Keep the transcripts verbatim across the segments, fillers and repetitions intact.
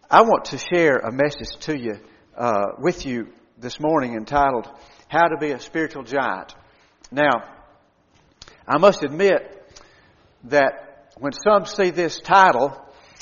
I want to share a message to you, uh, with you this morning entitled, How to Be a Spiritual Giant. Now, I must admit that when some see this title,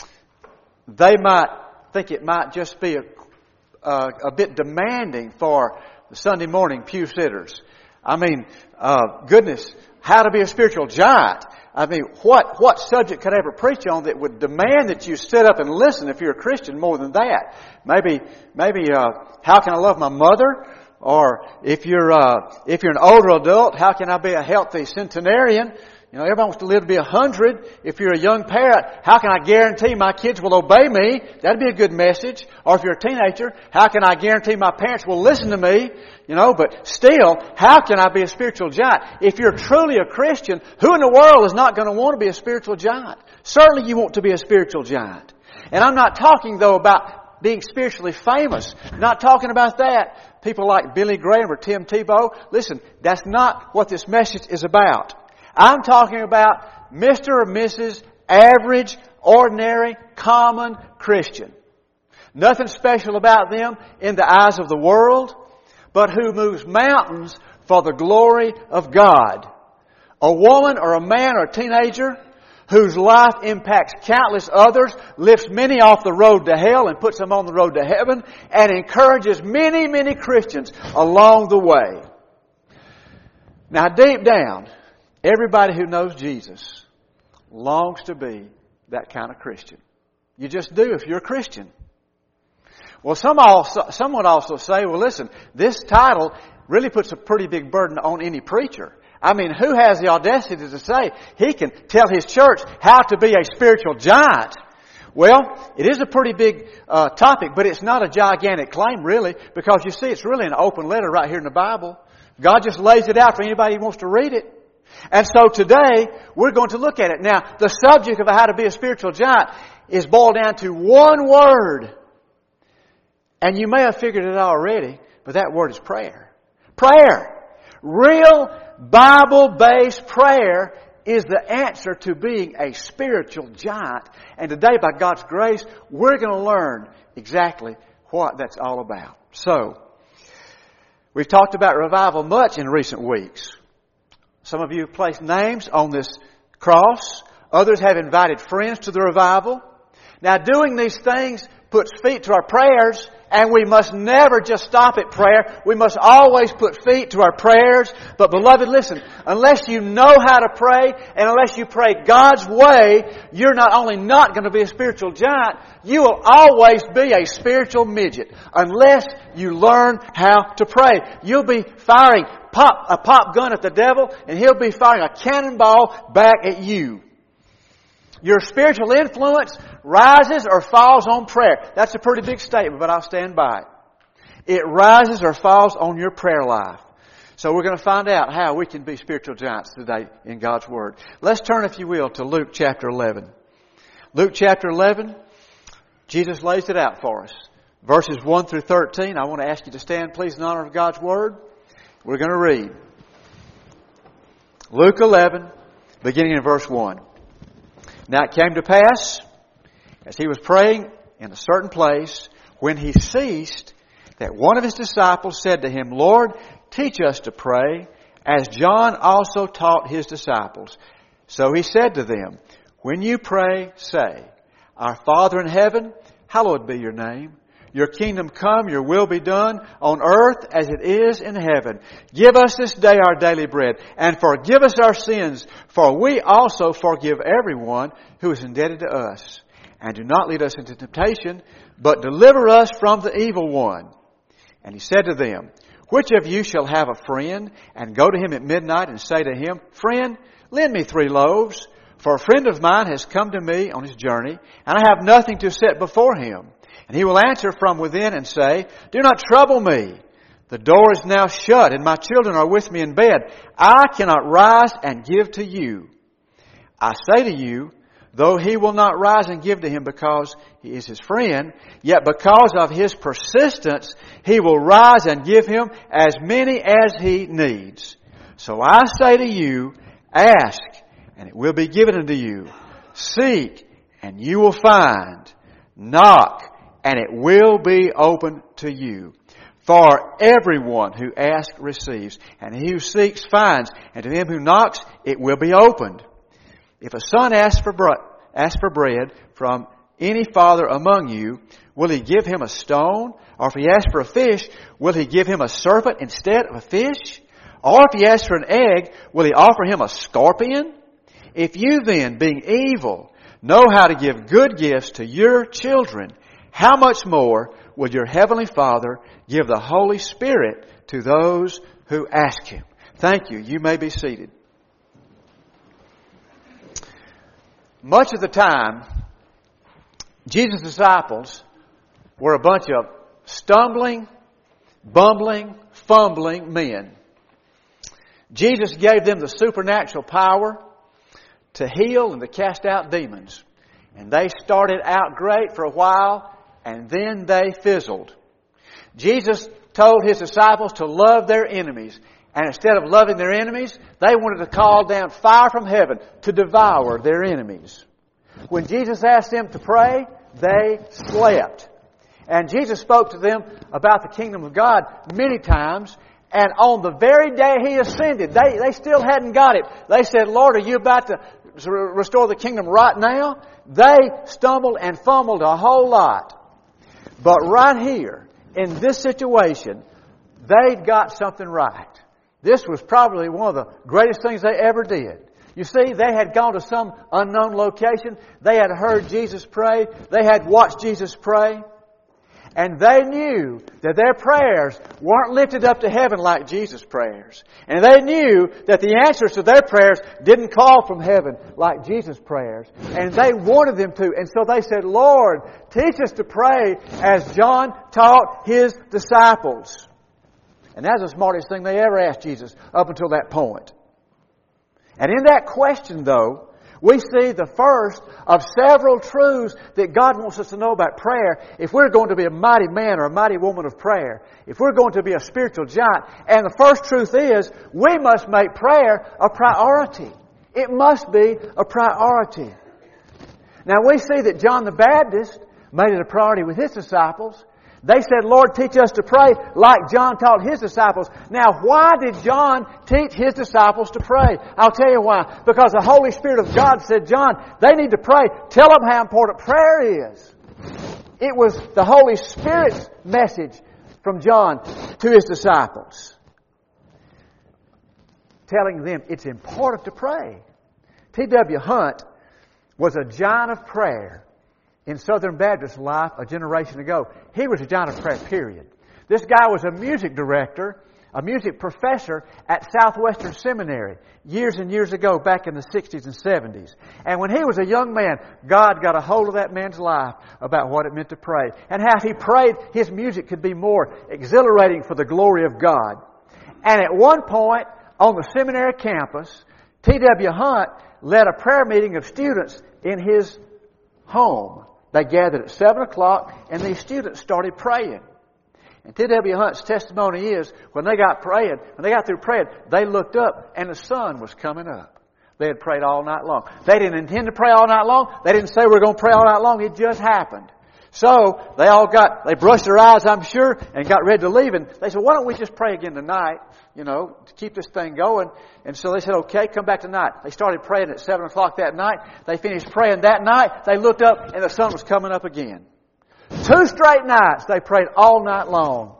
they might think it might just be a, uh, a bit demanding for the Sunday morning pew sitters. I mean, uh, goodness, how to be a spiritual giant. I mean, what, what subject could I ever preach on that would demand that you sit up and listen if you're a Christian more than that? Maybe, maybe, uh, how can I love my mother? Or if you're, uh, if you're an older adult, how can I be a healthy centenarian? You know, everybody wants to live to be a hundred. If you're a young parent, how can I guarantee my kids will obey me? That'd be a good message. Or if you're a teenager, how can I guarantee my parents will listen to me? You know, but still, how can I be a spiritual giant? If you're truly a Christian, who in the world is not going to want to be a spiritual giant? Certainly you want to be a spiritual giant. And I'm not talking though about being spiritually famous. I'm not talking about that. People like Billy Graham or Tim Tebow, listen, that's not what this message is about. I'm talking about Mister or Missus Average, ordinary, common Christian. Nothing special about them in the eyes of the world, but who moves mountains for the glory of God. A woman or a man or a teenager whose life impacts countless others, lifts many off the road to hell and puts them on the road to heaven, and encourages many, many Christians along the way. Now, deep down, everybody who knows Jesus longs to be that kind of Christian. You just do if you're a Christian. Well, some also, some would also say, well, listen, this title really puts a pretty big burden on any preacher. I mean, who has the audacity to say he can tell his church how to be a spiritual giant? Well, it is a pretty big uh, topic, but it's not a gigantic claim, really, because you see, it's really an open letter right here in the Bible. God just lays it out for anybody who wants to read it. And so today, we're going to look at it. Now, the subject of how to be a spiritual giant is boiled down to one word. And you may have figured it already, but that word is prayer. Prayer. Real Bible-based prayer is the answer to being a spiritual giant. And today, by God's grace, we're going to learn exactly what that's all about. So, we've talked about revival much in recent weeks. Some of you have placed names on this cross. Others have invited friends to the revival. Now, doing these things puts feet to our prayers, and we must never just stop at prayer. We must always put feet to our prayers. But beloved, listen, unless you know how to pray, and unless you pray God's way, you're not only not going to be a spiritual giant, you will always be a spiritual midget. Unless you learn how to pray. You'll be firing pop a pop gun at the devil, and he'll be firing a cannonball back at you. Your spiritual influence rises or falls on prayer. That's a pretty big statement, but I'll stand by it. It rises or falls on your prayer life. So we're going to find out how we can be spiritual giants today in God's Word. Let's turn, if you will, to Luke chapter eleven. Luke chapter eleven, Jesus lays it out for us. Verses one through thirteen. I want to ask you to stand, please, in honor of God's Word. We're going to read Luke eleven, beginning in verse one. Now it came to pass, as he was praying in a certain place, when he ceased, that one of his disciples said to him, Lord, teach us to pray, as John also taught his disciples. So he said to them, when you pray, say, Our Father in heaven, hallowed be your name. Your kingdom come, your will be done on earth as it is in heaven. Give us this day our daily bread, and forgive us our sins, for we also forgive everyone who is indebted to us. And do not lead us into temptation, but deliver us from the evil one. And he said to them, which of you shall have a friend, and go to him at midnight and say to him, Friend, lend me three loaves, for a friend of mine has come to me on his journey, and I have nothing to set before him. And he will answer from within and say, Do not trouble me. The door is now shut, and my children are with me in bed. I cannot rise and give to you. I say to you, though he will not rise and give to him because he is his friend, yet because of his persistence, he will rise and give him as many as he needs. So I say to you, ask, and it will be given unto you. Seek, and you will find. Knock, and it will be opened to you. For everyone who asks receives, and he who seeks finds, and to him who knocks it will be opened. If a son asks for, bre- asks for bread from any father among you, will he give him a stone? Or if he asks for a fish, will he give him a serpent instead of a fish? Or if he asks for an egg, will he offer him a scorpion? If you then, being evil, know how to give good gifts to your children, how much more will your heavenly Father give the Holy Spirit to those who ask Him? Thank you. You may be seated. Much of the time, Jesus' disciples were a bunch of stumbling, bumbling, fumbling men. Jesus gave them the supernatural power to heal and to cast out demons. And they started out great for a while, and then they fizzled. Jesus told His disciples to love their enemies. And instead of loving their enemies, they wanted to call down fire from heaven to devour their enemies. When Jesus asked them to pray, they slept. And Jesus spoke to them about the kingdom of God many times. And on the very day He ascended, they, they still hadn't got it. They said, Lord, are you about to restore the kingdom right now? They stumbled and fumbled a whole lot. But right here, in this situation, they'd got something right. This was probably one of the greatest things they ever did. You see, they had gone to some unknown location. They had heard Jesus pray. They had watched Jesus pray. And they knew that their prayers weren't lifted up to heaven like Jesus' prayers. And they knew that the answers to their prayers didn't call from heaven like Jesus' prayers. And they wanted them to. And so they said, Lord, teach us to pray as John taught His disciples. And that's the smartest thing they ever asked Jesus up until that point. And in that question, though, we see the first of several truths that God wants us to know about prayer if we're going to be a mighty man or a mighty woman of prayer. If we're going to be a spiritual giant. And the first truth is we must make prayer a priority. It must be a priority. Now we see that John the Baptist made it a priority with his disciples. They said, Lord, teach us to pray like John taught his disciples. Now, why did John teach his disciples to pray? I'll tell you why. Because the Holy Spirit of God said, John, they need to pray. Tell them how important prayer is. It was the Holy Spirit's message from John to his disciples, telling them it's important to pray. T W Hunt was a giant of prayer in Southern Baptist life a generation ago. He was a giant of prayer, period. This guy was a music director, a music professor at Southwestern Seminary years and years ago, back in the sixties and seventies. And when he was a young man, God got a hold of that man's life about what it meant to pray. And how if he prayed, his music could be more exhilarating for the glory of God. And at one point on the seminary campus, T W Hunt led a prayer meeting of students in his home. They gathered at seven o'clock and these students started praying. And T W Hunt's testimony is when they got praying, when they got through praying, they looked up and the sun was coming up. They had prayed all night long. They didn't intend to pray all night long. They didn't say we're going to pray all night long. It just happened. So they all got, they brushed their eyes, I'm sure, and got ready to leave. And they said, why don't we just pray again tonight, you know, to keep this thing going. And so they said, okay, come back tonight. They started praying at seven o'clock that night. They finished praying that night. They looked up and the sun was coming up again. Two straight nights they prayed all night long.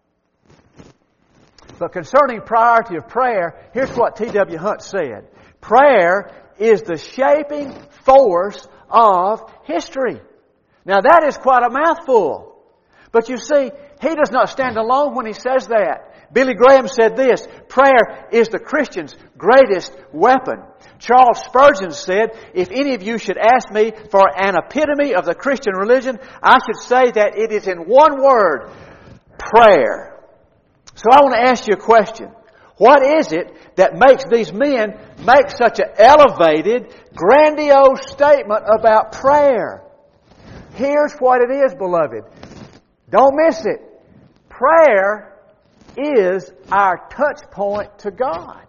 But concerning priority of prayer, here's what T W Hunt said. Prayer is the shaping force of history. Now that is quite a mouthful. But you see, he does not stand alone when he says that. Billy Graham said this, prayer is the Christian's greatest weapon. Charles Spurgeon said, if any of you should ask me for an epitome of the Christian religion, I should say that it is in one word, prayer. So I want to ask you a question. What is it that makes these men make such an elevated, grandiose statement about prayer? Here's what it is, beloved. Don't miss it. Prayer is our touch point to God.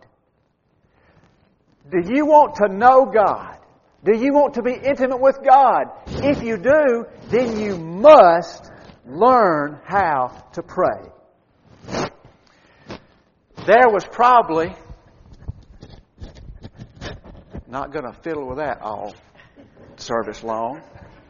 Do you want to know God? Do you want to be intimate with God? If you do, then you must learn how to pray. There was probably, not going to fiddle with that all service long,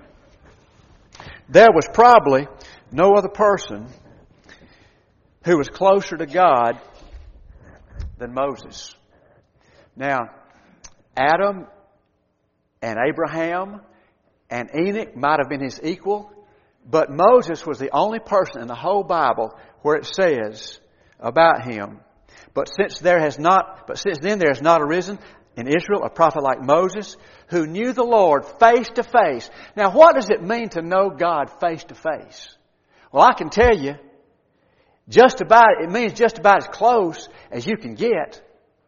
there was probably no other person who was closer to God than Moses. Now, Adam and Abraham and Enoch might have been his equal, but Moses was the only person in the whole Bible where it says about him, But since there has not, but since then there has not arisen in Israel a prophet like Moses, who knew the Lord face to face. Now, what does it mean to know God face to face? Well, I can tell you, just about, it means just about as close as you can get.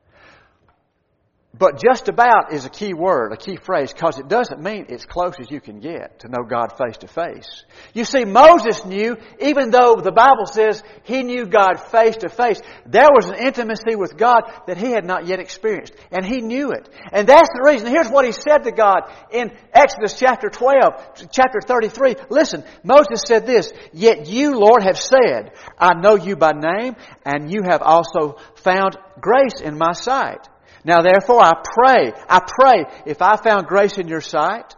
But just about is a key word, a key phrase, because it doesn't mean it's close as you can get to know God face to face. You see, Moses knew, even though the Bible says he knew God face to face, there was an intimacy with God that he had not yet experienced. And he knew it. And that's the reason. Here's what he said to God in Exodus chapter twelve, chapter thirty-three. Listen, Moses said this, "Yet you, Lord, have said, I know you by name, and you have also found grace in my sight. Now therefore I pray, I pray, if I found grace in your sight,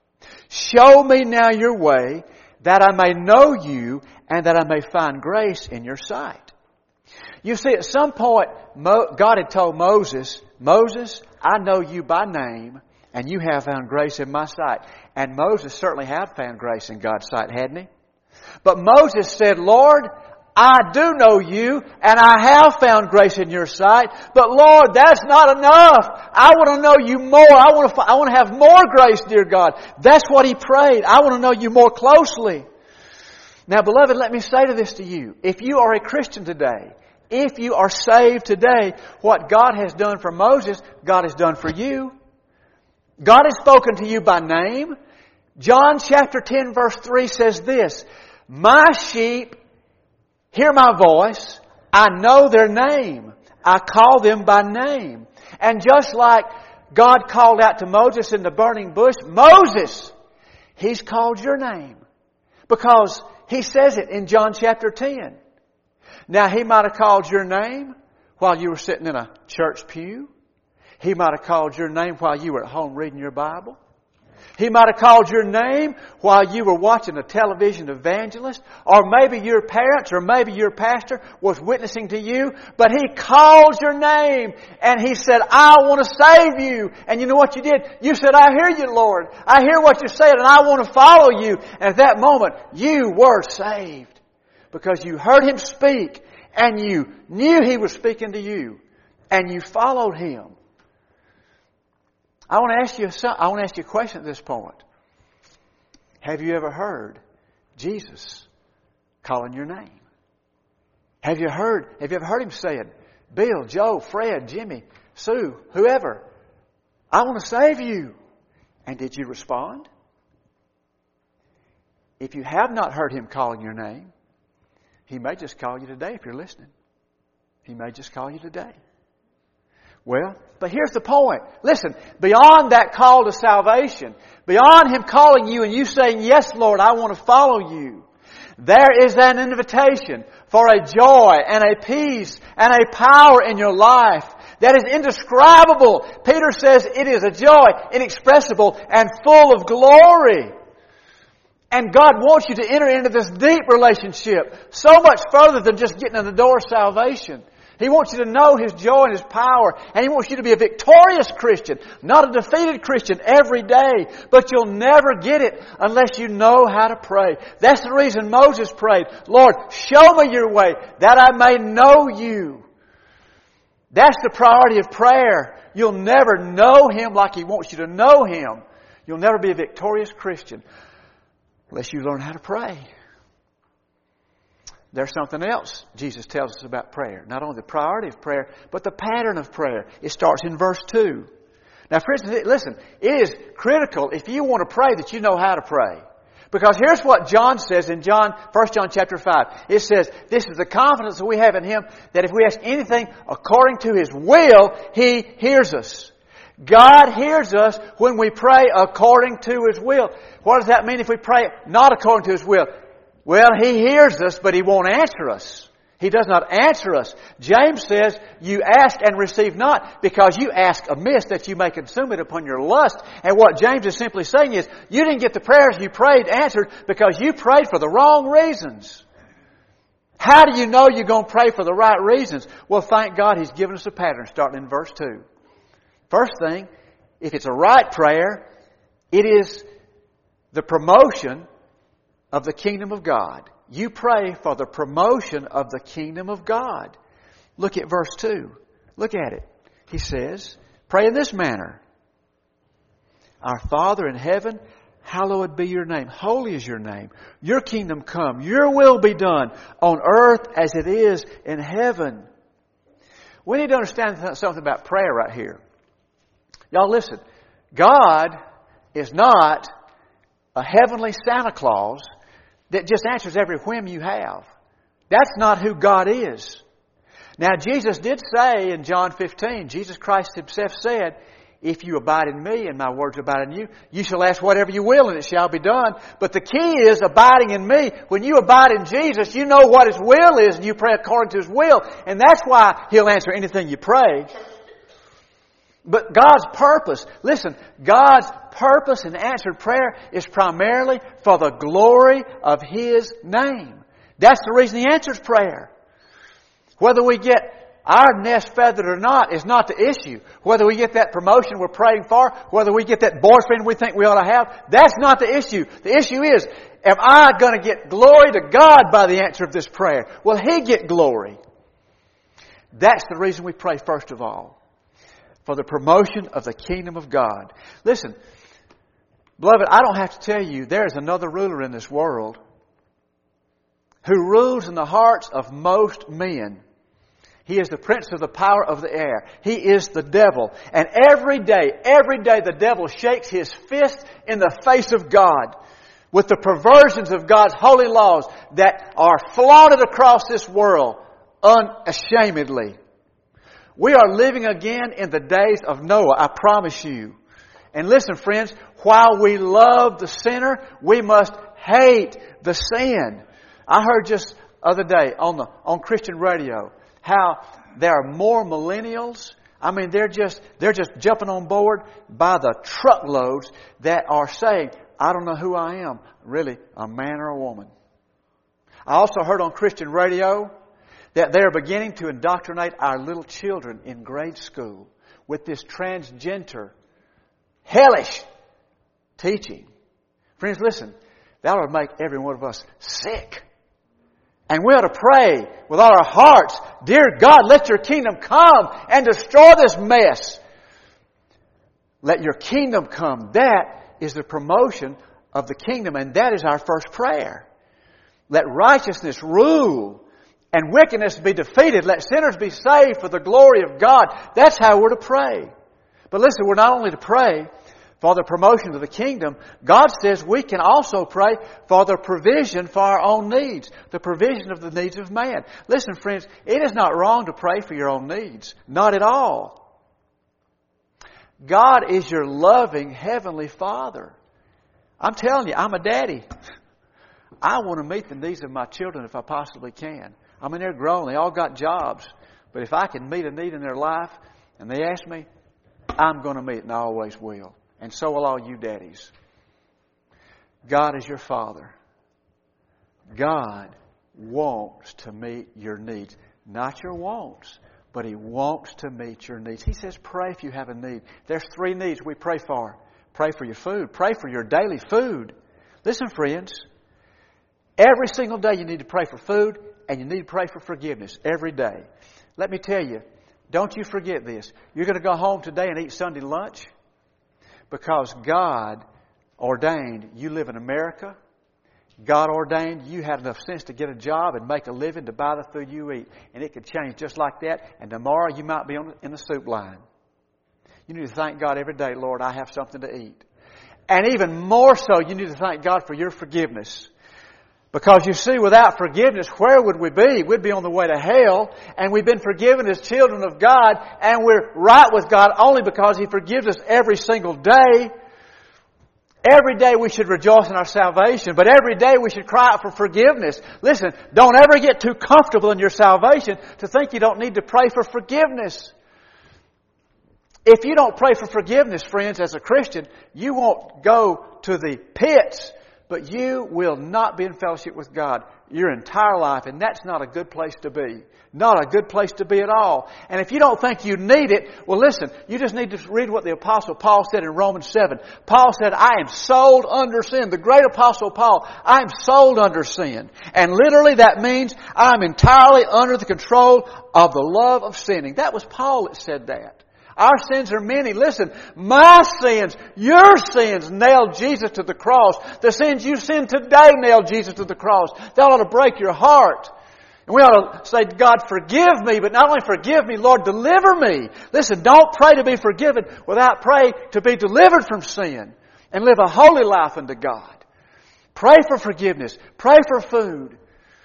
show me now your way, that I may know you, and that I may find grace in your sight." You see, at some point, God had told Moses, "Moses, I know you by name, and you have found grace in my sight." And Moses certainly had found grace in God's sight, hadn't he? But Moses said, "Lord, I do know you, and I have found grace in your sight. But Lord, that's not enough. I want to know you more. I want to, I want to have more grace, dear God." That's what he prayed. I want to know you more closely. Now, beloved, let me say to this to you. If you are a Christian today, if you are saved today, what God has done for Moses, God has done for you. God has spoken to you by name. John chapter ten verse three says this, "My sheep hear my voice. I know their name. I call them by name." And just like God called out to Moses in the burning bush, Moses, He's called your name. Because He says it in John chapter ten. Now, He might have called your name while you were sitting in a church pew. He might have called your name while you were at home reading your Bible. He might have called your name while you were watching a television evangelist, or maybe your parents or maybe your pastor was witnessing to you, but He called your name and He said, "I want to save you." And you know what you did? You said, "I hear you, Lord. I hear what you're saying and I want to follow you." And at that moment, you were saved because you heard Him speak and you knew He was speaking to you and you followed Him. I want to ask you a, I want to ask you a question at this point. Have you ever heard Jesus calling your name? Have you heard, have you ever heard Him saying, "Bill, Joe, Fred, Jimmy, Sue, whoever, I want to save you"? And did you respond? If you have not heard Him calling your name, He may just call you today if you're listening. He may just call you today. Well, but here's the point. Listen, beyond that call to salvation, beyond Him calling you and you saying, "Yes, Lord, I want to follow you," there is an invitation for a joy and a peace and a power in your life that is indescribable. Peter says it is a joy inexpressible and full of glory. And God wants you to enter into this deep relationship so much further than just getting in the door of salvation. He wants you to know His joy and His power. And He wants you to be a victorious Christian, not a defeated Christian every day. But you'll never get it unless you know how to pray. That's the reason Moses prayed, "Lord, show me your way that I may know you." That's the priority of prayer. You'll never know Him like He wants you to know Him. You'll never be a victorious Christian unless you learn how to pray. There's something else Jesus tells us about prayer. Not only the priority of prayer, but the pattern of prayer. It starts in verse two. Now, for instance, listen, it is critical if you want to pray that you know how to pray. Because here's what John says in John, First John chapter five. It says, "This is the confidence that we have in Him, that if we ask anything according to His will, He hears us." God hears us when we pray according to His will. What does that mean if we pray not according to His will? Well, He hears us, but He won't answer us. He does not answer us. James says, you ask and receive not, because you ask amiss that you may consume it upon your lust. And what James is simply saying is, you didn't get the prayers you prayed answered because you prayed for the wrong reasons. How do you know you're going to pray for the right reasons? Well, thank God He's given us a pattern starting in verse two. First thing, if it's a right prayer, it is the promotion of the kingdom of God. You pray for the promotion of the kingdom of God. Look at verse two. Look at it. He says, pray in this manner. Our Father in heaven, hallowed be your name. Holy is your name. Your kingdom come. Your will be done on earth as it is in heaven. We need to understand something about prayer right here. Y'all listen. God is not a heavenly Santa Claus that just answers every whim you have. That's not who God is. Now, Jesus did say in John fifteen, Jesus Christ Himself said, if you abide in me and my words abide in you, you shall ask whatever you will and it shall be done. But the key is abiding in me. When you abide in Jesus, you know what His will is and you pray according to His will. And that's why He'll answer anything you pray. But God's purpose, listen, God's purpose in answered prayer is primarily for the glory of His name. That's the reason He answers prayer. Whether we get our nest feathered or not is not the issue. Whether we get that promotion we're praying for, whether we get that boyfriend we think we ought to have, that's not the issue. The issue is, am I going to get glory to God by the answer of this prayer? Will He get glory? That's the reason we pray first of all. For the promotion of the kingdom of God. Listen, beloved, I don't have to tell you, there is another ruler in this world who rules in the hearts of most men. He is the prince of the power of the air. He is the devil. And every day, every day the devil shakes his fist in the face of God with the perversions of God's holy laws that are flaunted across this world unashamedly. We are living again in the days of Noah, I promise you. And listen, friends, while we love the sinner, we must hate the sin. I heard just the other day on the on Christian radio how there are more millennials. I mean, they're just they're just jumping on board by the truckloads that are saying, I don't know who I am, really, a man or a woman. I also heard on Christian radio that they are beginning to indoctrinate our little children in grade school with this transgender, hellish teaching. Friends, listen, that ought to make every one of us sick. And we ought to pray with all our hearts, dear God, let your kingdom come and destroy this mess. Let your kingdom come. That is the promotion of the kingdom, and that is our first prayer. Let righteousness rule and wickedness be defeated. Let sinners be saved for the glory of God. That's how we're to pray. But listen, we're not only to pray for the promotion of the kingdom. God says we can also pray for the provision for our own needs. The provision of the needs of man. Listen, friends, it is not wrong to pray for your own needs. Not at all. God is your loving Heavenly Father. I'm telling you, I'm a daddy. I want to meet the needs of my children if I possibly can. I mean, they're grown. They all got jobs. But if I can meet a need in their life and they ask me, I'm going to meet it, and I always will. And so will all you daddies. God is your Father. God wants to meet your needs. Not your wants, but He wants to meet your needs. He says, pray if you have a need. There's three needs we pray for. Pray for your food. Pray for your daily food. Listen, friends. Every single day you need to pray for food, and you need to pray for forgiveness every day. Let me tell you, don't you forget this. You're going to go home today and eat Sunday lunch because God ordained you live in America. God ordained you had enough sense to get a job and make a living to buy the food you eat. And it could change just like that. And tomorrow you might be on, in the soup line. You need to thank God every day, Lord, I have something to eat. And even more so, you need to thank God for your forgiveness. Because you see, without forgiveness, where would we be? We'd be on the way to hell. And we've been forgiven as children of God. And we're right with God only because He forgives us every single day. every day we should rejoice in our salvation, but every day we should cry out for forgiveness. Listen, don't ever get too comfortable in your salvation to think you don't need to pray for forgiveness. If you don't pray for forgiveness, friends, as a Christian, you won't go to the pits, but you will not be in fellowship with God your entire life, and that's not a good place to be. Not a good place to be at all. And if you don't think you need it, well listen, you just need to read what the Apostle Paul said in Romans seven. Paul said, I am sold under sin. The great Apostle Paul, I am sold under sin. And literally that means I'm entirely under the control of the love of sinning. That was Paul that said that. Our sins are many. Listen, my sins, your sins nailed Jesus to the cross. The sins you sin today nailed Jesus to the cross. That ought to break your heart. And we ought to say, God, forgive me, but not only forgive me, Lord, deliver me. Listen, don't pray to be forgiven without praying to be delivered from sin and live a holy life unto God. Pray for forgiveness. Pray for food.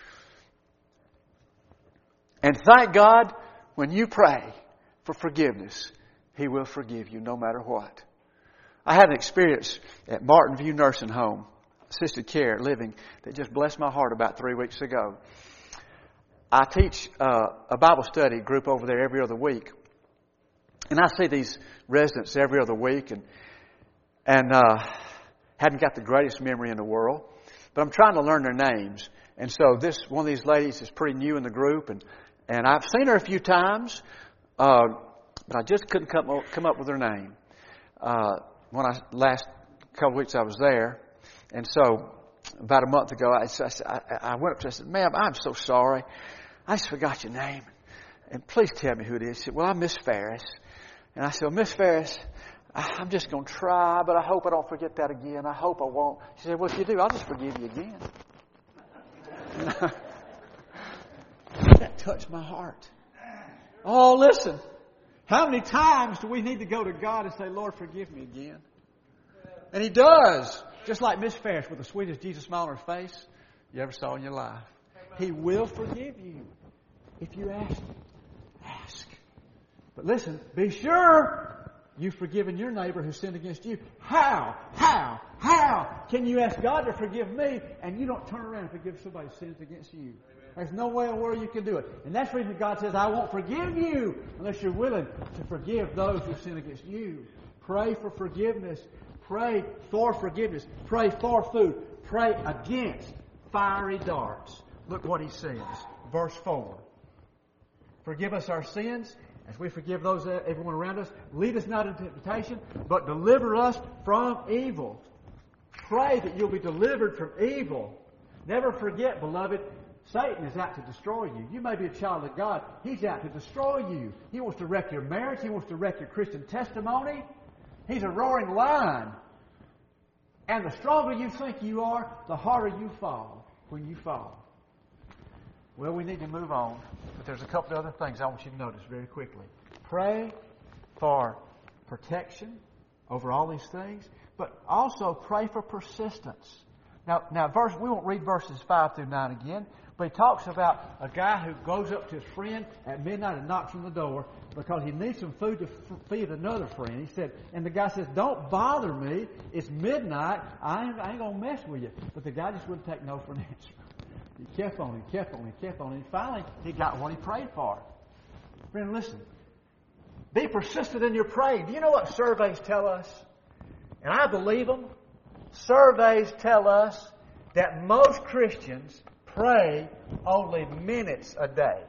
And thank God when you pray for forgiveness, He will forgive you no matter what. I had an experience at Martin View Nursing Home, assisted care living, that just blessed my heart about three weeks ago. I teach uh, a Bible study group over there every other week. And I see these residents every other week and and uh, hadn't got the greatest memory in the world. But I'm trying to learn their names. And so this one of these ladies is pretty new in the group. And, and I've seen her a few times, uh, but I just couldn't come up, come up with her name. Uh, when I last couple of weeks I was there. And so about a month ago, I, I, I went up to her and said, ma'am, I'm so sorry. I just forgot your name. And please tell me who it is. She said, well, I'm Miss Ferris. And I said, well, Miss Ferris, I'm just going to try, but I hope I don't forget that again. I hope I won't. She said, well, if you do, I'll just forgive you again. That touched my heart. Oh, listen. How many times do we need to go to God and say, Lord, forgive me again? And He does. Just like Miss Ferris with the sweetest Jesus smile on her face you ever saw in your life. He will forgive you if you ask. Ask. But listen, be sure you've forgiven your neighbor who sinned against you. How? How? How can you ask God to forgive me and you don't turn around and forgive somebody who sins against you? There's no way in the world you can do it. And that's the reason God says, I won't forgive you unless you're willing to forgive those who sin against you. Pray for forgiveness. Pray for forgiveness. Pray for food. Pray against fiery darts. Look what He says. Verse four. Forgive us our sins as we forgive those everyone around us. Lead us not into temptation, but deliver us from evil. Pray that you'll be delivered from evil. Never forget, beloved, Satan is out to destroy you. You may be a child of God. He's out to destroy you. He wants to wreck your marriage. He wants to wreck your Christian testimony. He's a roaring lion. And the stronger you think you are, the harder you fall when you fall. Well, we need to move on. But there's a couple of other things I want you to notice very quickly. Pray for protection over all these things, but also pray for persistence. Now, now, verse we won't read verses five through nine again, but he talks about a guy who goes up to his friend at midnight and knocks on the door because he needs some food to f- feed another friend. He said, and the guy says, "Don't bother me. It's midnight. I ain't, I ain't gonna mess with you." But the guy just wouldn't take no for an answer. He kept on, he kept on, he kept on, and finally he got what he prayed for. Friend, listen. Be persistent in your praying. Do you know what surveys tell us? And I believe them. Surveys tell us that most Christians pray only minutes a day.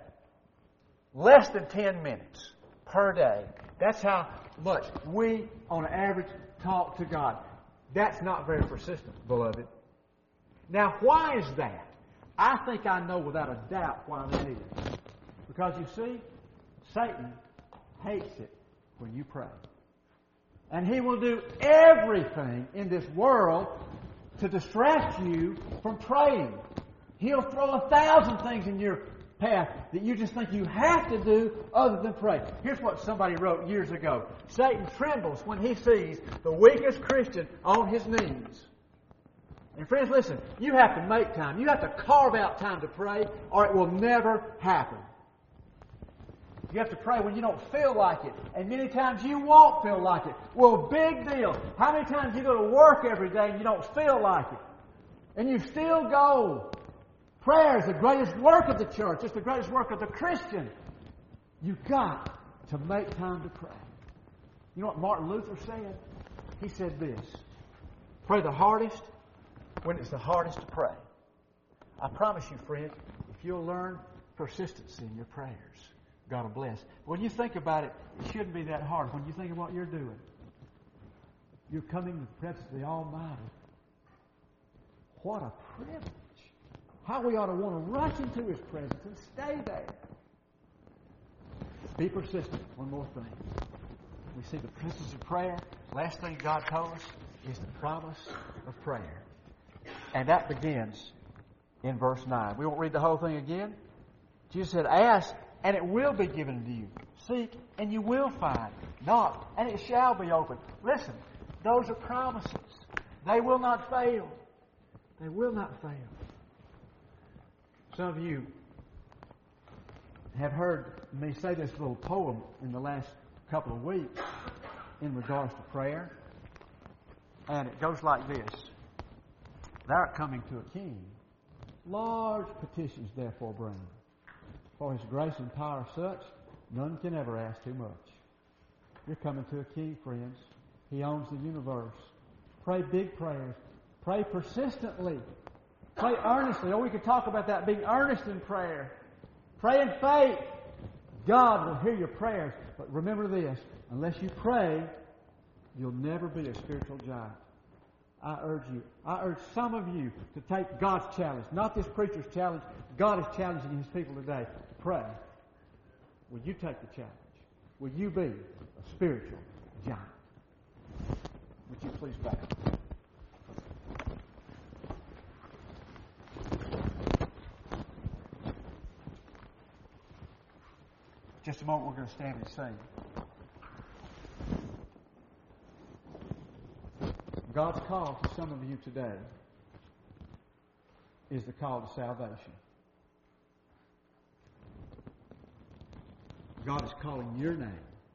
Less than ten minutes per day. That's how much we, on average, talk to God. That's not very persistent, beloved. Now, why is that? I think I know without a doubt why that is. Because you see, Satan hates it when you pray. And he will do everything in this world to distract you from praying. He'll throw a thousand things in your path that you just think you have to do other than pray. Here's what somebody wrote years ago. Satan trembles when he sees the weakest Christian on his knees. And friends, listen, you have to make time. You have to carve out time to pray or it will never happen. You have to pray when you don't feel like it. And many times you won't feel like it. Well, big deal. How many times you go to work every day and you don't feel like it? And you still go. Prayer is the greatest work of the church. It's the greatest work of the Christian. You've got to make time to pray. You know what Martin Luther said? He said this: pray the hardest when it's the hardest to pray. I promise you, friend, if you'll learn persistency in your prayers, God will bless. When you think about it, it shouldn't be that hard. When you think of what you're doing, you're coming to the presence of the Almighty. What a privilege. How we ought to want to rush into His presence and stay there. Be persistent. One more thing. We see the presence of prayer. Last thing God told us is the promise of prayer. And that begins in verse nine. We won't read the whole thing again. Jesus said, ask, and it will be given to you. Seek, and you will find. Knock, and it shall be opened. Listen, those are promises. They will not fail. They will not fail. Some of you have heard me say this little poem in the last couple of weeks in regards to prayer. And it goes like this. Thou art coming to a king. Large petitions therefore bring. For His grace and power such, none can ever ask too much. You're coming to a king, friends. He owns the universe. Pray big prayers. Pray persistently. Pray earnestly. Oh, we could talk about that, being earnest in prayer. Pray in faith. God will hear your prayers. But remember this, unless you pray, you'll never be a spiritual giant. I urge you, I urge some of you to take God's challenge, not this preacher's challenge. God is challenging His people today. Pray. Will you take the challenge? Will you be a spiritual giant? Would you please bow? Just a moment, we're going to stand and sing. God's call to some of you today is the call to salvation. God is calling your name.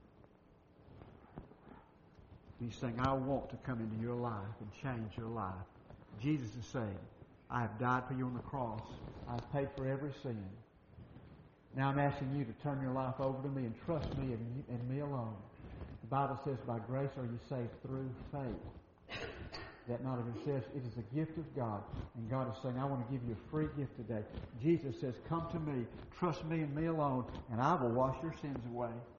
He's saying, I want to come into your life and change your life. Jesus is saying, I have died for you on the cross. I've paid for every sin. Now I'm asking you to turn your life over to me and trust me and, and me alone. The Bible says, by grace are you saved through faith. That not of yourselves, it is a gift of God. And God is saying, I want to give you a free gift today. Jesus says, come to me, trust me and me alone, and I will wash your sins away.